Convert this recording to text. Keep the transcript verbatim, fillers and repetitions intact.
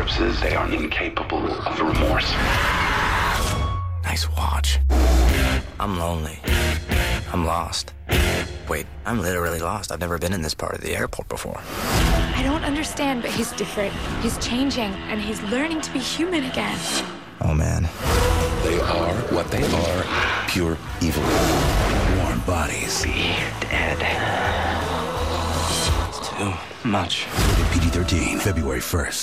corpses, they are incapable of remorse. Nice watch. I'm lonely. I'm lost. Wait, I'm literally lost. I've never been in this part of the airport before. I don't understand, but he's different. He's changing, and he's learning to be human again. Oh, man. They are what they are, pure evil. Warm bodies. Be dead. It's too much. P G thirteen, February first.